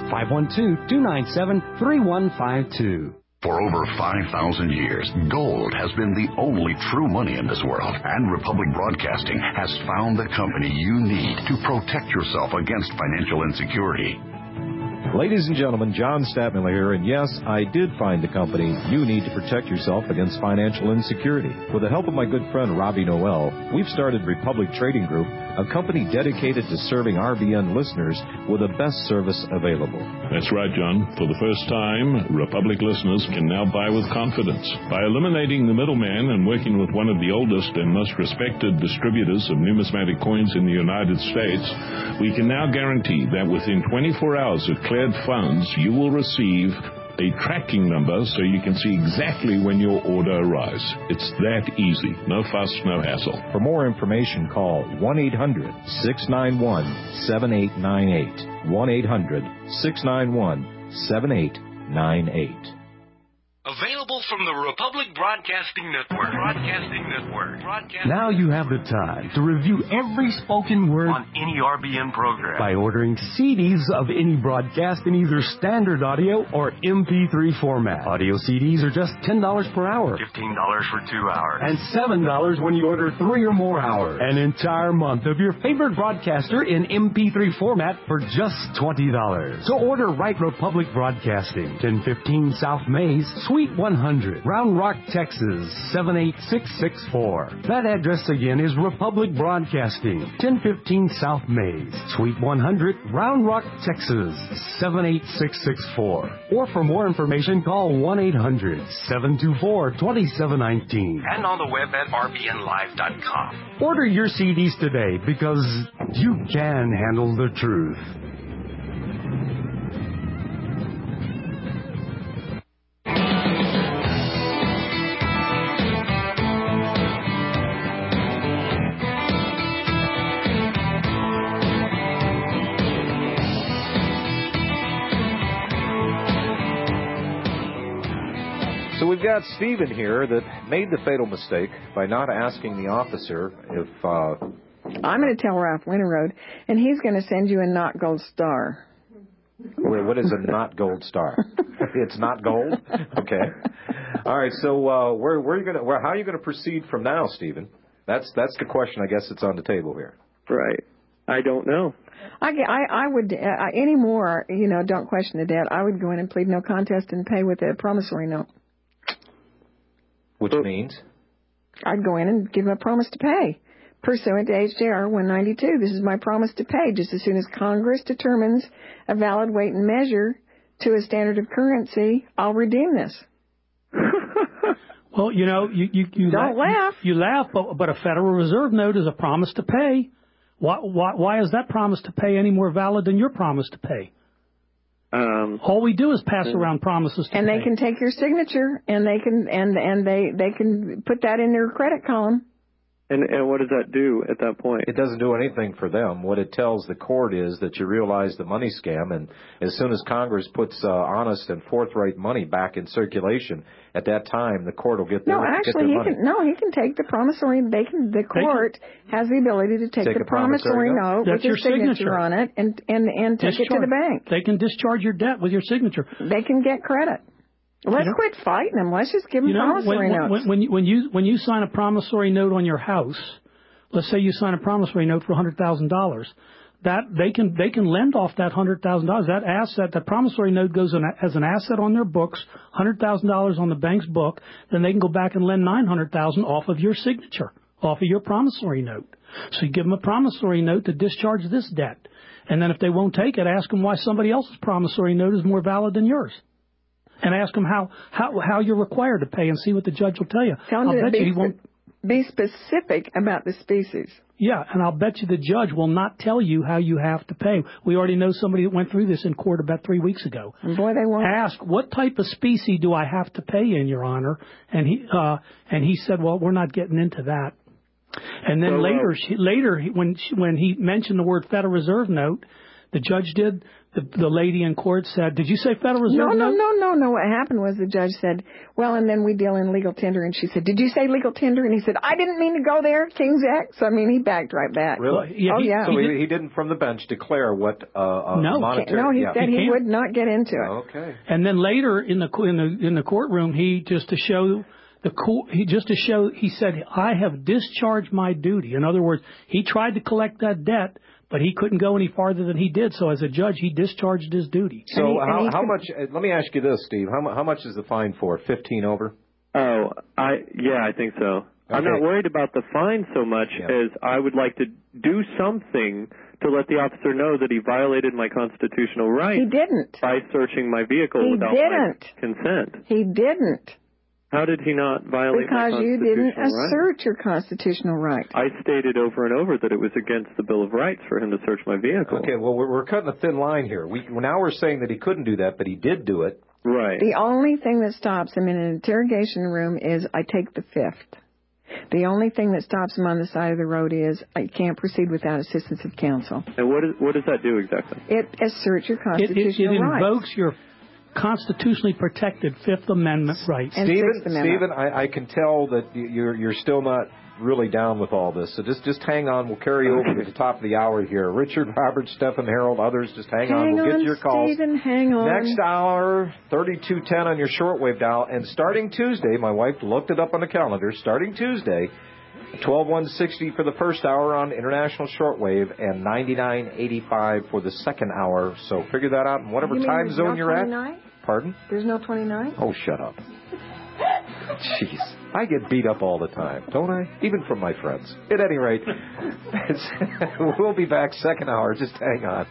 512-297-3152. For over 5,000 years, gold has been the only true money in this world, and Republic Broadcasting has found the company you need to protect yourself against financial insecurity. Ladies and gentlemen, John Statmiller here, and yes, I did find the company you need to protect yourself against financial insecurity. With the help of my good friend Robbie Noel, we've started Republic Trading Group, a company dedicated to serving RBN listeners with the best service available. That's right, John. For the first time, Republic listeners can now buy with confidence. By eliminating the middleman and working with one of the oldest and most respected distributors of numismatic coins in the United States, we can now guarantee that within 24 hours of cleared funds, you will receive a tracking number so you can see exactly when your order arrives. It's that easy. No fuss, no hassle. For more information, call 1-800-691-7898. 1-800-691-7898. Available from the Republic Broadcasting Network. Now you have the time to review every spoken word on any RBN program by ordering CDs of any broadcast in either standard audio or MP3 format. Audio CDs are just $10 per hour, $15 for 2 hours, and $7 when you order 3 or more hours. An entire month of your favorite broadcaster in MP3 format for just $20. So order right Republic Broadcasting, 1015 South Mays, Suite 100, Round Rock, Texas, 78664. That address again is Republic Broadcasting, 1015 South Mays, Suite 100, Round Rock, Texas, 78664. Or for more information, call 1-800-724-2719. and on the web at rbnlive.com. Order your CDs today because you can handle the truth. So we've got Stephen here that made the fatal mistake by not asking the officer if... I'm going to tell Ralph Winterroad, and he's going to send you a not gold star. Wait, what is a not gold star? It's not gold? Okay. All right, so how are you going to proceed from now, Stephen? That's the question, I guess, that's on the table here. Right. I don't know. I would, anymore, don't question the debt. I would go in and plead no contest and pay with a promissory note. Which means? I'd go in and give him a promise to pay. Pursuant to HJR 192, this is my promise to pay. Just as soon as Congress determines a valid weight and measure to a standard of currency, I'll redeem this. Well, you don't laugh. You laugh, but a Federal Reserve note is a promise to pay. Why is that promise to pay any more valid than your promise to pay? All we do is pass around promises to pay. And they can take your signature, and they can put that in their credit column. And what does that do at that point? It doesn't do anything for them. What it tells the court is that you realize the money scam, and as soon as Congress puts honest and forthright money back in circulation, at that time the court will get their money. He can take the promissory. The court has the ability to take the promissory note with your signature on it and take it to the bank. They can discharge your debt with your signature. They can get credit. Let's quit fighting them. Let's just give them promissory notes. When you sign a promissory note on your house, let's say you sign a promissory note for $100,000, that they can lend off that $100,000. That asset, that promissory note goes as an asset on their books, $100,000 on the bank's book. Then they can go back and lend $900,000 off of your signature, off of your promissory note. So you give them a promissory note to discharge this debt, and then if they won't take it, ask them why somebody else's promissory note is more valid than yours. And ask him how you're required to pay, and see what the judge will tell you. Be specific about the species. Yeah, and I'll bet you the judge will not tell you how you have to pay. We already know somebody that went through this in court about 3 weeks ago. Boy, they won't. Ask, what type of species do I have to pay in, Your Honor? And he said, well, we're not getting into that. And then later, when he mentioned the word Federal Reserve note, the judge did. The lady in court said, did you say Federal Reserve note? No. What happened was the judge said, well, and then we deal in legal tender. And she said, did you say legal tender? And he said, I didn't mean to go there, King's X. I mean, he backed right back. Really? Yeah, So he didn't from the bench declare what monetary... No, he said he would not get into it. Okay. And then later in the courtroom, he said, I have discharged my duty. In other words, he tried to collect that debt, but he couldn't go any farther than he did. So as a judge, he discharged his duty. So how much? Let me ask you this, Steve. How much is the fine for? 15 over? Oh, I think so. Okay. I'm not worried about the fine so much as I would like to do something to let the officer know that he violated my constitutional right. He didn't. By searching my vehicle without my consent. He didn't. How did he not violate my constitutional right? Because you didn't assert your constitutional right. I stated over and over that it was against the Bill of Rights for him to search my vehicle. Okay, well, we're cutting a thin line here. Now we're saying that he couldn't do that, but he did do it. Right. The only thing that stops him in an interrogation room is I take the fifth. The only thing that stops him on the side of the road is I can't proceed without assistance of counsel. And what does that do exactly? It asserts your constitutional rights. It invokes your constitutionally protected Fifth Amendment rights. Stephen, I can tell that you're still not really down with all this. So just hang on. We'll carry you over to the top of the hour here. Richard, Robert, Stephan, Harold, others, just hang on. We'll get to your calls. Stephen, hang on. Next hour, 3210 on your shortwave dial. And starting Tuesday, my wife looked it up on the calendar, starting Tuesday, 12/160 for the first hour on international shortwave and 99.85 for the second hour. So figure that out in whatever time zone you're at. Pardon? There's no 29? Oh, shut up. Jeez. I get beat up all the time, don't I? Even from my friends. At any rate, we'll be back second hour. Just hang on.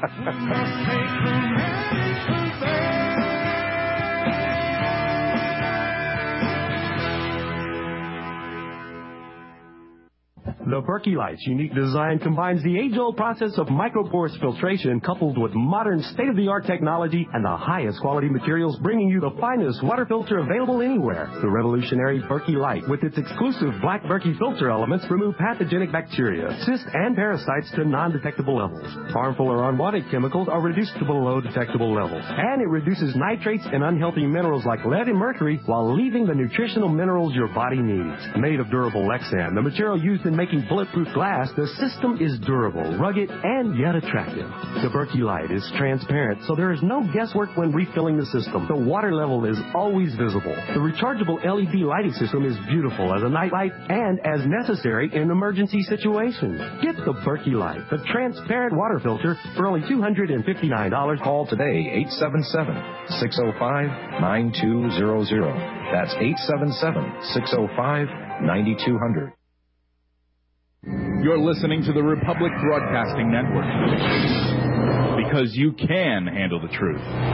The Berkey Light's unique design combines the age-old process of microporous filtration coupled with modern state-of-the-art technology and the highest quality materials, bringing you the finest water filter available anywhere. The revolutionary Berkey Light, with its exclusive black Berkey filter elements, remove pathogenic bacteria, cysts, and parasites to non-detectable levels. Harmful or unwanted chemicals are reduced to below detectable levels. And it reduces nitrates and unhealthy minerals like lead and mercury while leaving the nutritional minerals your body needs. Made of durable Lexan, the material used in making high-definition bulletproof glass, the system is durable, rugged, and yet attractive. The Berkey Light is transparent, so there is no guesswork when refilling the system. The water level is always visible. The rechargeable LED lighting system is beautiful as a nightlight and as necessary in emergency situations. Get the Berkey Light, the transparent water filter, for only $259. Call today, 877-605-9200. That's 877-605-9200. You're listening to the Republic Broadcasting Network, because you can handle the truth.